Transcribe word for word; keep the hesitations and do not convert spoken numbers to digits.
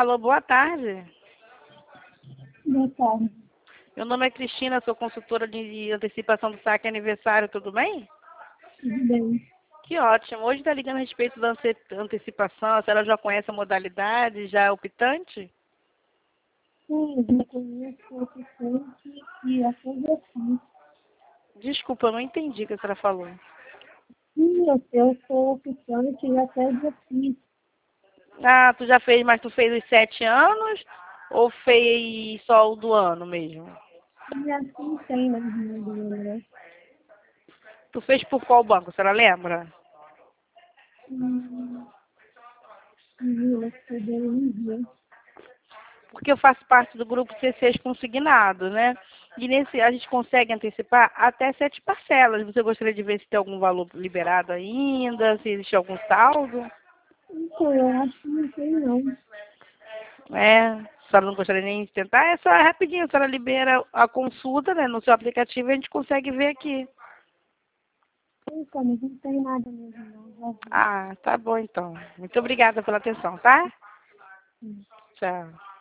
Alô, boa tarde. Boa tarde. Meu nome é Cristina, sou consultora de antecipação do saque aniversário, tudo bem? Tudo bem? Que ótimo. Hoje está ligando a respeito da ante- antecipação. A senhora já conhece a modalidade, já é optante? Sim, eu já conheço o oficiante e a fotografia. Desculpa, eu não entendi o que a senhora falou. Sim, eu, eu sou oficiante e até fotografia. Ah, tu já fez, mas tu fez os sete anos ou fez só o do ano mesmo? E assim tem na minha né? Tu fez por qual banco, a senhora lembra? Hum, eu sou da energia. Porque eu faço parte do grupo C seis consignado, né? E nesse a gente consegue antecipar até sete parcelas. Você gostaria de ver se tem algum valor liberado ainda, se existe algum saldo? Então, eu acho que não tem não. É, a senhora não gostaria nem de tentar? É só rapidinho, a senhora libera a consulta, né, no seu aplicativo e a gente consegue ver aqui. Então, mas não tem nada mesmo não. Já vi. Ah, tá bom então. Muito obrigada pela atenção, tá? Sim. Tchau.